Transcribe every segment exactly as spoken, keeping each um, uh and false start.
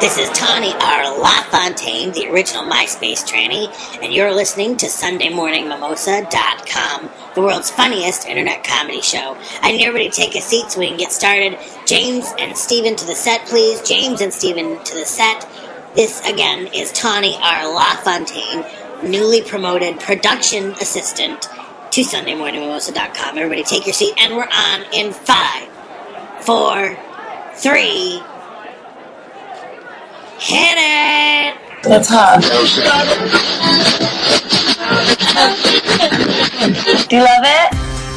This is Tawny R. LaFontaine, the original MySpace tranny, and you're listening to Sunday Morning Mimosa dot com, the world's funniest internet comedy show. I need everybody to take a seat so we can get started. James and Steven to the set, please. James and Steven to the set. This, again, is Tawny R. LaFontaine, newly promoted production assistant to Sunday Morning Mimosa dot com. Everybody take your seat, and we're on in five, four, three... Hit it! That's hot. Do you love it?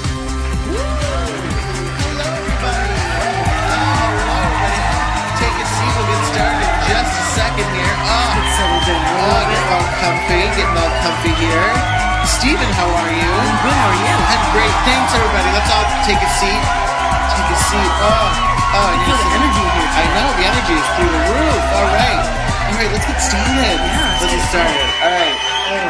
Hello, everybody. Hello, everybody. Take a seat. We'll get started in just a second here. Oh, oh getting all comfy. Getting all comfy here. Steven, how are you? I'm good. How are you? I'm great. Thanks, everybody. Let's all take a seat. Take a seat. Oh. Oh, I feel the energy here. I know, the energy is through the roof. All right. All right, let's get started. Yeah, let's get started. All right.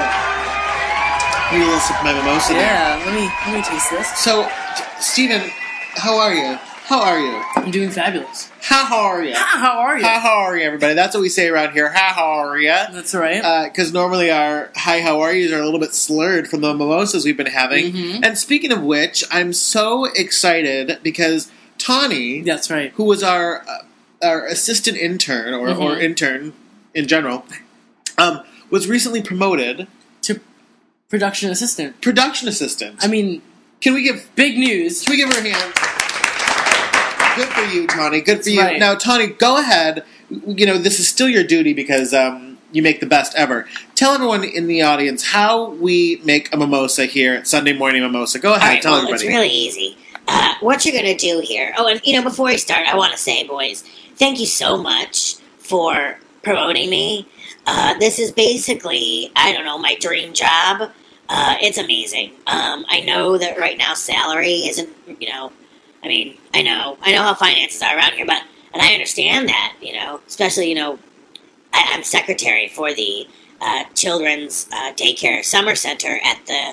Need a little sip of my mimosa there. Yeah, let me, let me taste this. So, Steven, how are you? How are you? I'm doing fabulous. How are you? How are you? How are you, everybody? That's what we say around here. How are you? That's right. Because uh, normally our hi, how are yous are a little bit slurred from the mimosas we've been having. Mm-hmm. And speaking of which, I'm so excited because Tawny, that's right, who was our uh, our assistant intern or, mm-hmm. or intern in general, um, was recently promoted to production assistant. Production assistant. I mean, can we give big news? Can we give her a hand? Good for you, Tawny. Good for That's you. right. Now, Tawny, go ahead. You know, this is still your duty because um, you make the best ever. Tell everyone in the audience how we make a mimosa here at Sunday Morning Mimosa. Go ahead. All right, tell well, everybody. It's really easy. Uh, what you're going to do here... Oh, and, you know, before we start, I want to say, boys, thank you so much for promoting me. Uh, this is basically, I don't know, my dream job. Uh, it's amazing. Um, I know that right now salary isn't, you know... I mean, I know. I know how finances are around here, but... And I understand that, you know, especially, you know... I, I'm secretary for the uh, Children's uh, Daycare Summer Center at the...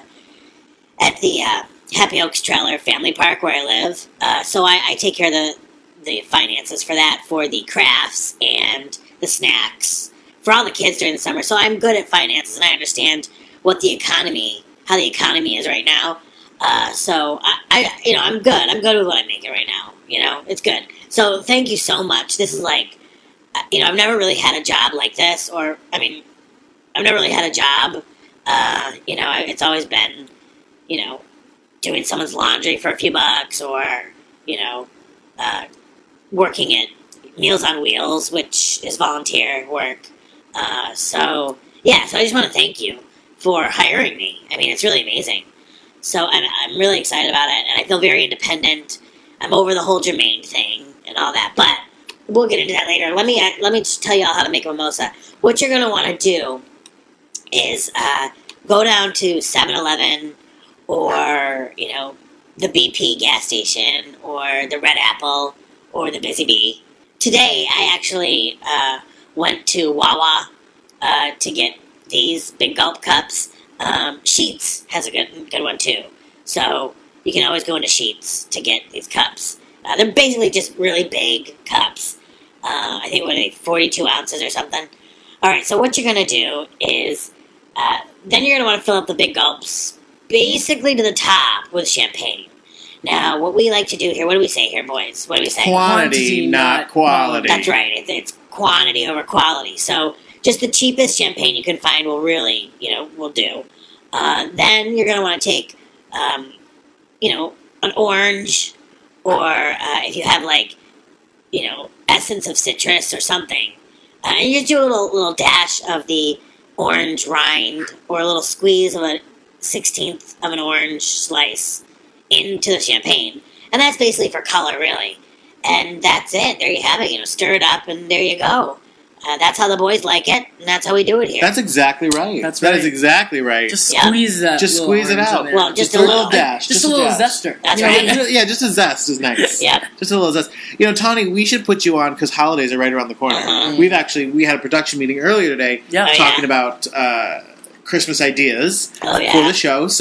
At the... Uh, Happy Oaks Trailer Family Park where I live. Uh, so I, I take care of the the finances for that, for the crafts and the snacks for all the kids during the summer. So I'm good at finances and I understand what the economy, how the economy is right now. Uh, so I, I, you know, I'm good. I'm good with what I'm making right now. You know, it's good. So thank you so much. This is like, you know, I've never really had a job like this, or I mean, I've never really had a job. Uh, you know, it's always been, you know, doing someone's laundry for a few bucks, or, you know, uh, working at Meals on Wheels, which is volunteer work. Uh, so, yeah, so I just want to thank you for hiring me. I mean, it's really amazing. So I'm, I'm really excited about it, and I feel very independent. I'm over the whole Jermaine thing and all that, but we'll get into that later. Let me uh, let me just tell you all how to make a mimosa. What you're going to want to do is uh, go down to seven eleven, or, you know, the B P gas station, or the Red Apple, or the Busy Bee. Today, I actually uh, went to Wawa uh, to get these Big Gulp cups. Um, Sheetz has a good good one, too. So, you can always go into Sheetz to get these cups. Uh, they're basically just really big cups. Uh, I think, what are they, forty-two ounces or something? Alright, so what you're going to do is, uh, then you're going to want to fill up the Big Gulps basically to the top with champagne. Now, what we like to do here, what do we say here, boys? What do we say? Quantity, not quality. That's right. It's, it's quantity over quality. So, just the cheapest champagne you can find will really, you know, will do. Uh, then you're going to want to take, um, you know, an orange, or uh, if you have, like, you know, essence of citrus or something. Uh, and you just do a little, little dash of the orange rind, or a little squeeze of a sixteenth of an orange slice into the champagne. And that's basically for color, really. And that's it. There you have it. You know, stir it up, and there you go. Uh, that's how the boys like it, and that's how we do it here. That's exactly right. That's That right. is exactly right. Just Yeah. squeeze that. Just little squeeze it orange out. in there. Well, just Just a a little little- dash. just, a little dash. zester. That's You know, right. just- Yeah, just a zest is nice. Yep. Just a little zest. You know, Tawny, we should put you on because holidays are right around the corner. Uh-huh. We've actually, we had a production meeting earlier today Yeah. Oh, yeah. talking about uh, Christmas ideas Oh, yeah. for the show. So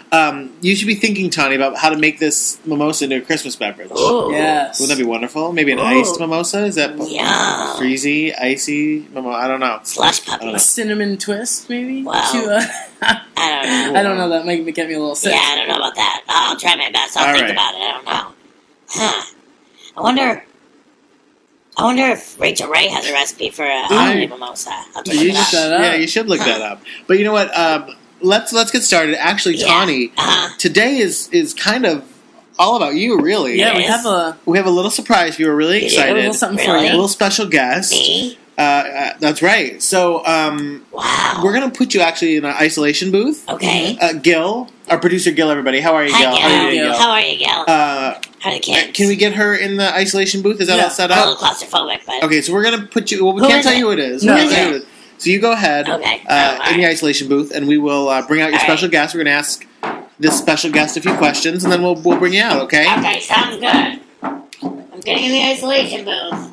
Um, you should be thinking, Tawny, about how to make this mimosa into a Christmas beverage. Ooh. Yes. Wouldn't that be wonderful? Maybe an Ooh. iced mimosa? Is that Yum. freezy, icy mimosa? I don't know. Slush I don't puppy. A cinnamon twist, maybe? Wow. To, uh, I don't know. I don't know. That might get me a little sick. Yeah, I don't know about that. I'll try my best. I'll All think right. about it. I don't know. Huh. I wonder. I wonder if Rachel Ray has a recipe for a holiday mimosa. I'll check You it out. should, that up. yeah, you should look that up. But you know what? Um, let's let's get started. Actually, Yeah. Tawny, Uh-huh. today is is kind of all about you, really. Yeah, we Yes. have a, We have a little surprise. You were really You do? excited. a little something for Really? A you. little special guest. Me? Uh, uh, that's right. So um, Wow. we're gonna put you actually in an isolation booth. Okay. Uh, Gil, our producer Gil, everybody. How are you, Hi, Gil? Gil. How are you doing, Gil? Gil? How are you, Gil? Uh, How are the kids? can we get her in the isolation booth? Is that Yeah. all set I'm a up? little claustrophobic, but Okay, so we're gonna put you. Well, we Who can't is tell it? you who it is. No. We can't Who is tell you who it is. So you go ahead Okay. uh, Oh, all in the right. isolation booth, and we will uh, bring out your All special right. guest. We're gonna ask this special guest a few questions, and then we'll we'll bring you out. Okay? okay, sounds good. I'm getting in the isolation booth.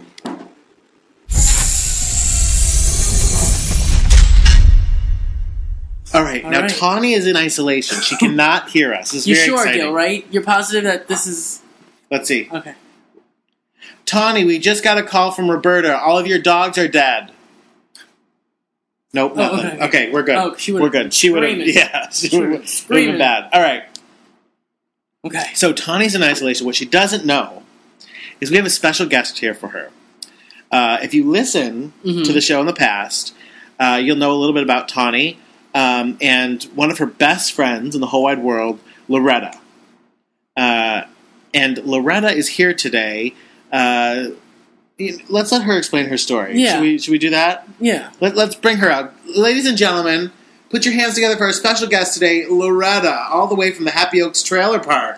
All right. All now right. Tawny is in isolation. She cannot hear us. It's You're very sure, exciting. Gil, right? You're positive that this is... Let's see. Okay. Tawny, we just got a call from Roberta. All of your dogs are dead. Nope. Oh, nothing. okay. Okay, we're good. Oh, she would've we're good. She would have. screaming. Yeah, she She would would've have screaming. been bad. All right. Okay. So Tawny's in isolation. What she doesn't know is we have a special guest here for her. Uh, if you listen Mhm. to the show in the past, uh, you'll know a little bit about Tawny um, and one of her best friends in the whole wide world, Loretta. Uh, and Loretta is here today. Uh, let's let her explain her story. Yeah. Should we, should we do that? Yeah. Let, let's bring her out. Ladies and gentlemen, put your hands together for our special guest today, Loretta, all the way from the Happy Oaks Trailer Park.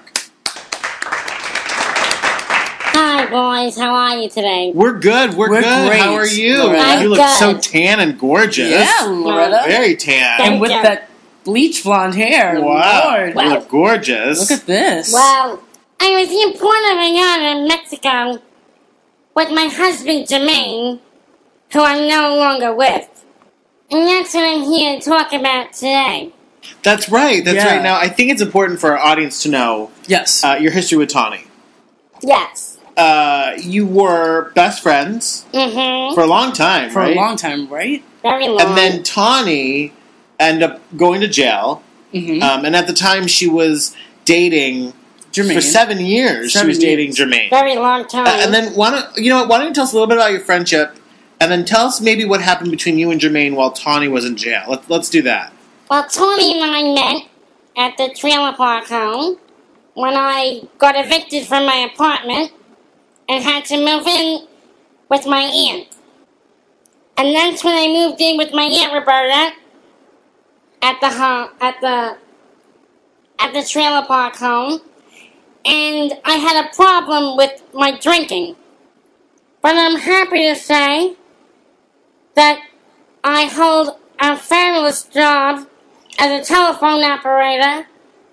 Hi, boys. How are you today? We're good. We're, We're good. great, How are you? Loretta. You look I'm so good. tan and gorgeous. Yeah, Loretta. Very tan. Thank And with you. that bleach blonde hair. Wow. Lord. You look gorgeous. Look at this. Well, I was in Puerto Vallarta, Mexico, with my husband, Jermaine, who I'm no longer with. And that's what I'm here to talk about today. That's right. That's Yeah. right. Now, I think it's important for our audience to know Yes. uh, your history with Tawny. Yes. Uh, you were best friends Mm-hmm. for a long time, For right? a long time, right? Very long. And then Tawny ended up going to jail. Mm-hmm. Um, and at the time, she was dating Jermaine. for seven years. Seven she was dating years. Jermaine. Very long time. Uh, and then why don't you know what? Why don't you tell us a little bit about your friendship, and then tell us maybe what happened between you and Jermaine while Tawny was in jail. Let, let's do that. Well, Tony and I met at the trailer park home when I got evicted from my apartment and had to move in with my aunt. And that's when I moved in with my aunt Roberta at the home, at the at the trailer park home, and I had a problem with my drinking. But I'm happy to say that I hold a fabulous job as a telephone operator,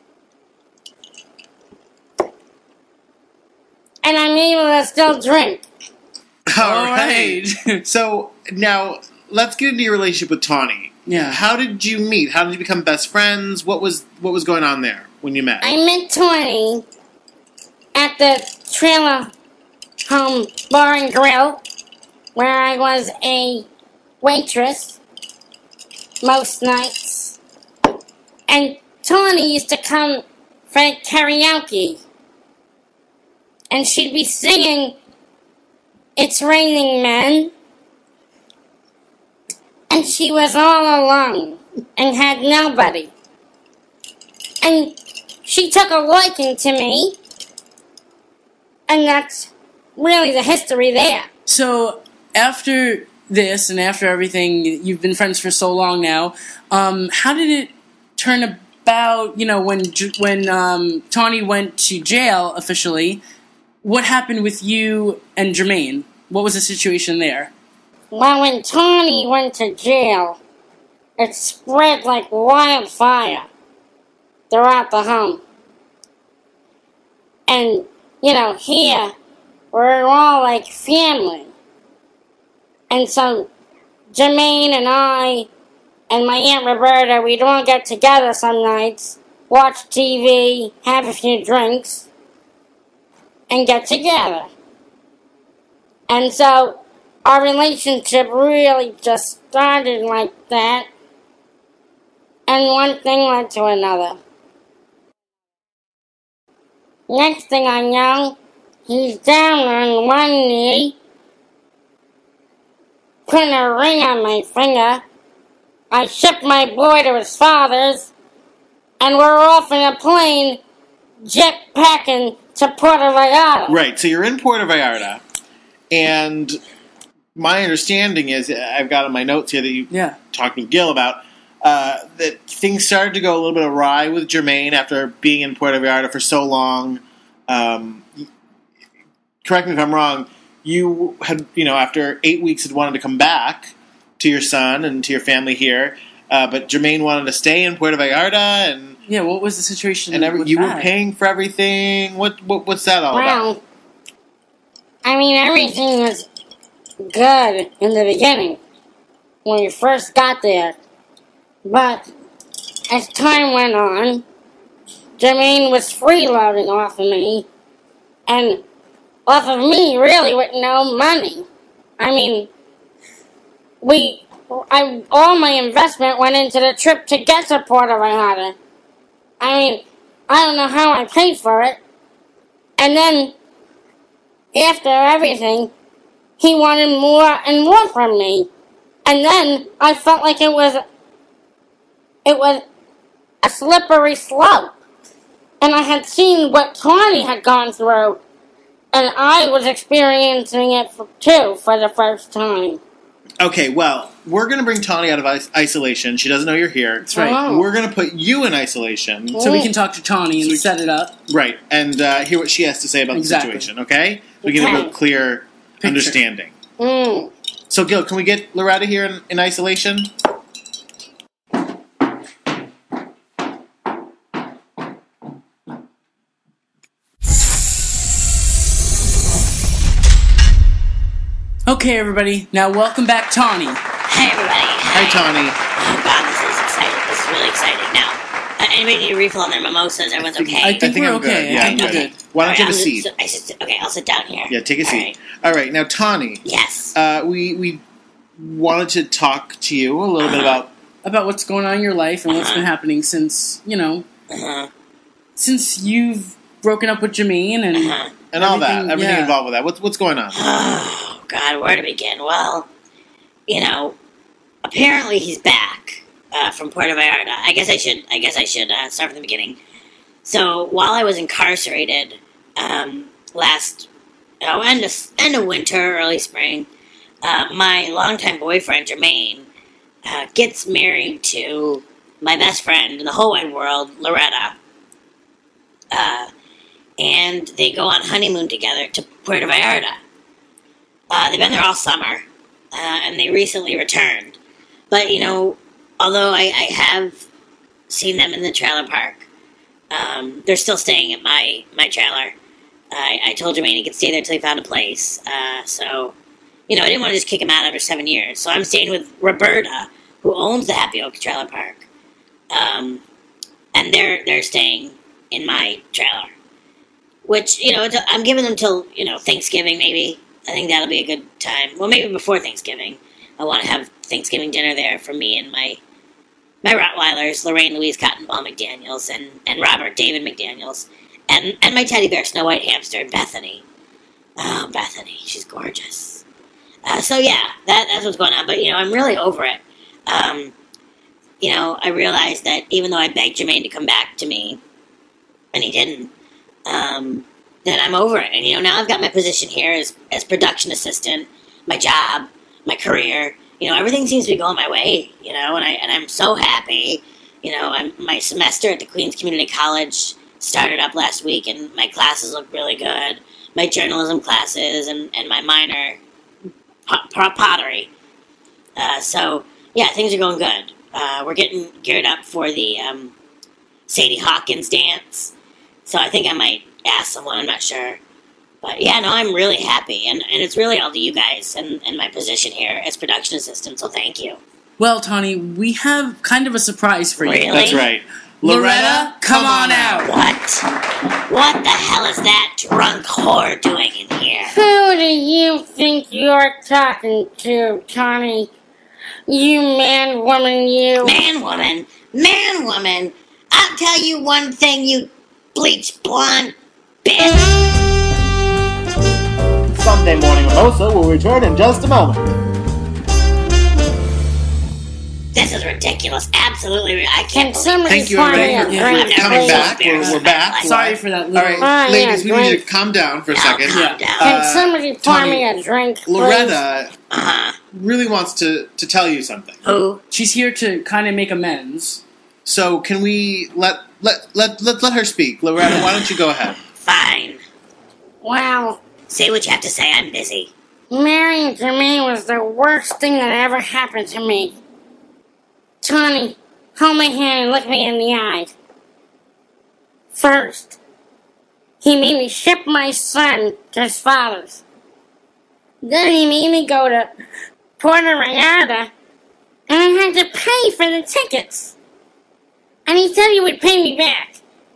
and I'm able to still drink. All right. So now let's get into your relationship with Tawny. Yeah. How did you meet? How did you become best friends? What was what was going on there when you met? I met Tony at the trailer home bar and grill, where I was a waitress most nights. And Tawny used to come for karaoke. And she'd be singing It's Raining Men. And she was all alone and had nobody. And she took a liking to me. And that's really the history there. So after this and after everything, you've been friends for so long now. Um, how did it turn about? You know, when J- when um, Tawny went to jail officially, what happened with you and Jermaine? What was the situation there? Well, when Tawny went to jail, it spread like wildfire throughout the home. And, you know, here, we're all like family. And so, Jermaine and I and my Aunt Roberta, we'd all get together some nights watch T V, have a few drinks, and get together. And so our relationship really just started like that, and one thing led to another. Next thing I know, he's down on one knee, putting a ring on my finger. I ship my boy to his father's, and we're off in a plane, jet packing to Puerto Vallarta. Right, so you're in Puerto Vallarta, and my understanding is, I've got on my notes here that you Yeah. talked with Gil about, uh, that things started to go a little bit awry with Jermaine after being in Puerto Vallarta for so long. Um, correct me if I'm wrong, you had, you know, after eight weeks had wanted to come back to your son and to your family here, uh, but Jermaine wanted to stay in Puerto Vallarta, and Yeah, what was the situation and every, with you that? were paying for everything. What, what what's that all about? Well, I mean, everything was good in the beginning when we first got there. But as time went on, Jermaine was freeloading off of me, and off of me really with no money. I mean, we, I, all my investment went into the trip to get to Puerto Vallarta. I mean, I don't know how I paid for it. And then, after everything, he wanted more and more from me. And then I felt like it was, it was a slippery slope. And I had seen what Tawny had gone through, and I was experiencing it for, too for the first time. Okay, well, we're going to bring Tawny out of is- isolation. She doesn't know you're here. That's right. Oh. We're going to put you in isolation. So we can talk to Tawny and So we- set it up. Right, and uh, hear what she has to say about Exactly. the situation, okay? So we get a Okay. real clear Picture. understanding. Mm. So, Gil, can we get Loretta here in, in isolation? Okay, everybody. Now, welcome back, Tawny. Hi, everybody. Hi, Tawny. Oh, God, this is exciting. This is really exciting. Now, uh, anybody need a refill on their mimosas? Everyone's okay? I think we're I'm okay. good. I Yeah, think I'm we're good. good. Why don't you All have a right, seat? I'm- I should, okay, I'll sit down here. Yeah, take a All seat. right. All right, now, Tawny, Yes. uh, we, we wanted to talk to you a little bit about... About what's going on in your life and what's Uh-huh. been happening since, you know, Uh-huh. since you've broken up with Jermaine and Uh-huh. And all that, Everything- everything yeah. involved with that. What's, what's going on? Oh, God, where to begin? Well, you know, apparently he's back uh, from Puerto Vallarta. I guess I should. I guess I should uh, start from the beginning. So while I was incarcerated um, last, oh, end of end of winter, early spring, uh, my longtime boyfriend Jermaine uh, gets married to my best friend in the whole wide world, Loretta. Uh, and they go on honeymoon together to Puerto Vallarta. Uh, they've been there all summer, uh, and they recently returned. But, you know, although I, I have seen them in the trailer park, um, they're still staying at my, my trailer. I, I told Jermaine he could stay there until he found a place. Uh, so, you know, I didn't want to just kick him out after seven years. So I'm staying with Roberta, who owns the Happy Oak trailer park. Um, and they're they're staying in my trailer. Which, you know, it's- I'm giving them till, you know, Thanksgiving maybe. I think that'll be a good time. Well, maybe before Thanksgiving. I want to have Thanksgiving dinner there for me and my my Rottweilers, Lorraine Louise Cottonball McDaniels and, and Robert David McDaniels. And, and my teddy bear, Snow White Hamster, Bethany. Oh, Bethany. She's gorgeous. Uh, so, yeah, that, that's what's going on. But, you know, I'm really over it. Um, you know, I realized that even though I begged Jermaine to come back to me, and he didn't, um, that I'm over it. And, you know, now I've got my position here as, as production assistant, my job, my career. You know, everything seems to be going my way, you know, and, I, and I'm so happy. You know, I'm, my semester at the Queens Community College started up last week, and my classes look really good. My journalism classes and, and my minor pot, pot, pottery. Uh, so, yeah, things are going good. Uh, we're getting geared up for the um, Sadie Hawkins dance. So I think I might ask someone, I'm not sure. But yeah, no, I'm really happy. And, and it's really all to you guys and, and my position here as production assistant, so thank you. Well, Tawny, we have kind of a surprise for you. Really? That's right. Loretta, come on out. What? What the hell is that drunk whore doing in here? Who do you think you're talking to, Tony? You man, woman, you. Man, woman. Man, woman. I'll tell you one thing, you bleach blonde bitch. Sunday Morning Mimosa will return in just a moment. This is ridiculous. Absolutely. I Can can't believe somebody Thank you, find me everybody, a for, drink, for coming please? back. We're, we're back. Sorry for that. All Little, right, Oh, ladies, yeah, we need drink. to calm down for a Now, second. calm down. Can Uh, somebody pour Tony, me a drink, please? Loretta Uh-huh. really wants to, to tell you something. Who? She's here to kind of make amends. So can we let let let let, let her speak? Loretta, why don't you go ahead? Fine. Well, Say what you have to say. I'm busy. marrying Jermaine was the worst thing that ever happened to me. Tony, hold my hand and look me in the eye. First, he made me ship my son to his father's. Then he made me go to Puerto Vallarta, and I had to pay for the tickets. And he said he would pay me back.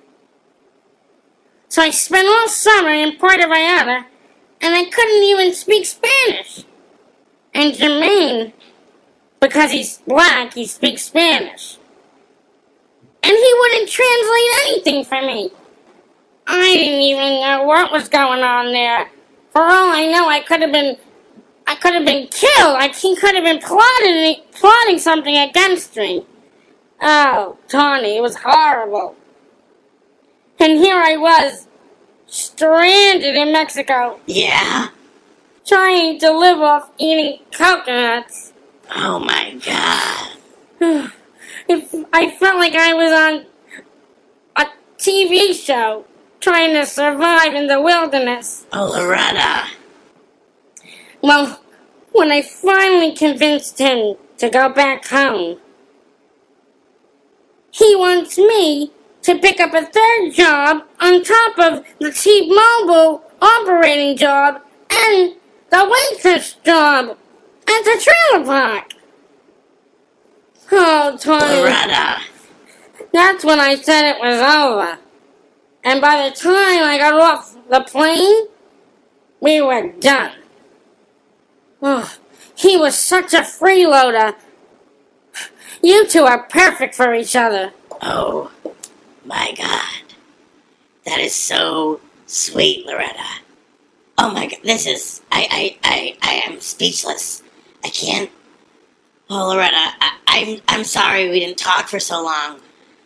So I spent all summer in Puerto Vallarta, and I couldn't even speak Spanish. And Jermaine, because he's black, he speaks Spanish. And he wouldn't translate anything for me. I didn't even know what was going on there. For all I know, I could have been, I could have been killed. I, he could have been plotting, plotting something against me. Oh, Tony, it was horrible. And here I was, stranded in Mexico, Yeah? trying to live off eating coconuts. Oh, my God. It, I felt like I was on a T V show, trying to survive in the wilderness. Oh, Loretta. Well, when I finally convinced him to go back home, he wants me to pick up a third job on top of the T-Mobile operating job and the waitress job at the trailer park. Oh, Tony, Loretta. that's when I said it was over. And by the time I got off the plane, we were done. Oh, he was such a freeloader. You two are perfect for each other. Oh, my God. That is so sweet, Loretta. Oh, my God. This is... I, I, I, I am speechless. I can't... Oh, Loretta, I, I'm, I'm sorry we didn't talk for so long.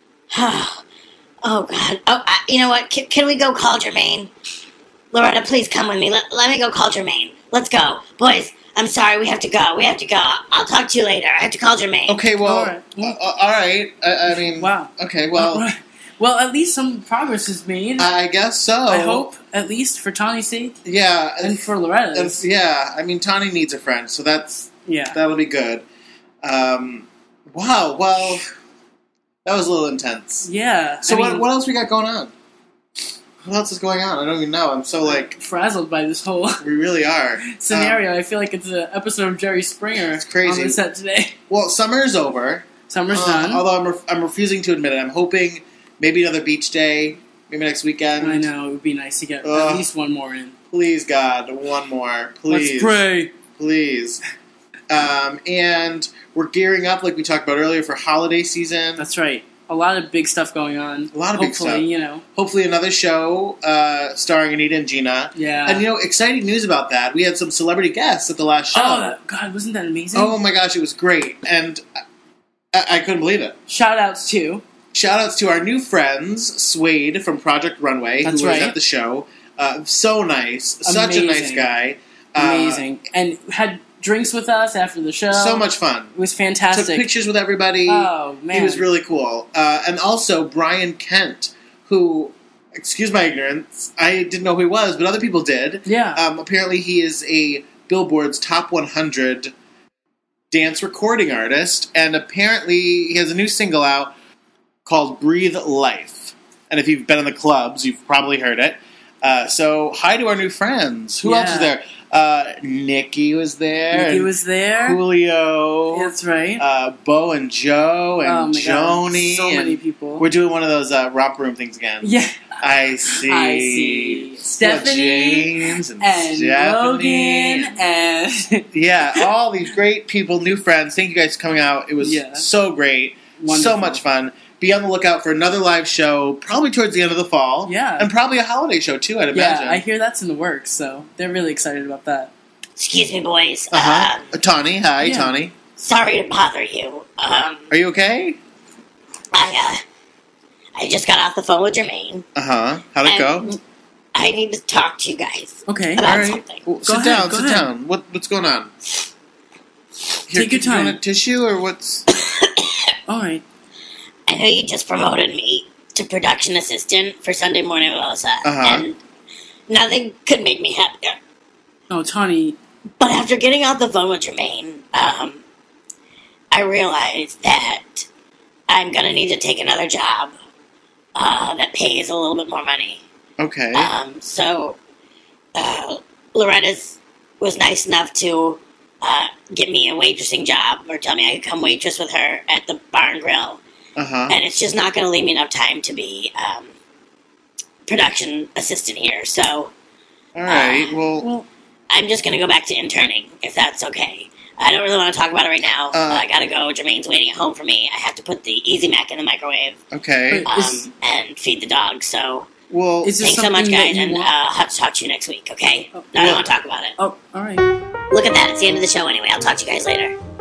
Oh, oh God. Oh, I, you know what? Can, can we go call Jermaine? Loretta, please come with me. Let, let me go call Jermaine. Let's go. Boys, I'm sorry. We have to go. We have to go. I'll talk to you later. I have to call Jermaine. Okay, well, All right. uh, uh, all right. I, I mean, Wow. Okay, well, Well, at least some progress is made. I guess so. I hope, at least for Tony's sake Yeah, and for Loretta's. and- yeah. I mean, Tawny needs a friend, so that's Yeah. that'll be good. Um, wow. Well, that was a little intense. Yeah. So I what, mean, what else we got going on? What else is going on? I don't even know. I'm so like frazzled by this whole we really are. scenario. Um, I feel like it's an episode of Jerry Springer It's crazy. on the set today. well, summer's over. Summer's Uh, done. Although I'm, ref- I'm refusing to admit it. I'm hoping maybe another beach day, maybe next weekend. I know, it would be nice to get Ugh. at least one more in. Please, God, one more. Please. Let's pray. Please. Um, and we're gearing up, like we talked about earlier, for holiday season. That's right. A lot of big stuff going on. A lot of big Hopefully, stuff. you know. Hopefully another show uh, starring Anita and Gina. Yeah. And, you know, exciting news about that. We had some celebrity guests at the last show. Oh, that, God, wasn't that amazing? Oh, my gosh, it was great. And I, I couldn't believe it. Shout outs to. Shout outs to our new friends, Suede from Project Runway, That's who was right. at the show. Uh, so nice. Such a nice Amazing. guy. Uh, Amazing. and had drinks with us after the show. so much fun. It was Took fantastic. pictures with everybody. Oh, man. He was really cool. Uh, and also Brian Kent, who, excuse my ignorance, I didn't know who he was, but other people did. Yeah. Um, apparently he is a Billboard's Top one hundred dance recording artist, and apparently he has a new single out called Breathe Life. And if you've been in the clubs, you've probably heard it. Uh, so, hi to our new friends. Who else is Yeah. there? Uh, Nikki was there. Nikki and was there. Julio. That's right. Uh, Bo and Joe and Oh my God, Joni. so many and people. We're doing one of those uh, romper room things again. Yeah. I see. I see. Stephanie James and, and Stephanie. Logan and Yeah, all these great people, new friends. Thank you guys for coming out. It was Yeah. so great. Wonderful. So much fun. Be on the lookout for another live show, probably towards the end of the fall. Yeah. And probably a holiday show, too, I'd yeah, imagine. I hear that's in the works, so they're really excited about that. Excuse me, boys. Uh-huh. Um, Uh, Tawny, hi, yeah. Tawny. sorry to bother you. Um, Are you okay? I, uh, I just got off the phone with Jermaine. Uh-huh. How'd it go? and I need to talk to you guys Okay. about All right. something. Well, sit ahead, down, go sit ahead. down. What, what's going on? Here, Take your do you want time. a tissue, or what's... All right. I know you just promoted me to production assistant for Sunday Morning Melissa, Uh-huh. and nothing could make me happier. Oh, Tawny. But after getting off the phone with Jermaine, um, I realized that I'm gonna need to take another job uh, that pays a little bit more money. Okay. Um, so uh, Loretta's was nice enough to uh, get me a waitressing job, or tell me I could come waitress with her at the bar and grill. Uh-huh. And it's just not going to leave me enough time to be um, production assistant here. So All right, uh, well... Well, I'm just going to go back to interning, if that's okay. I don't really want to talk about it right now. Uh, I gotta go. Jermaine's waiting at home for me. I have to put the Easy Mac in the microwave Okay. But- um, Is- and feed the dog. So Well... Is this thanks so much, something that guys, you and uh, want- I'll have to talk to you next week, okay? Oh, I don't well- want to talk about it. oh, all right. Look at that. It's the end of the show anyway. I'll talk to you guys later.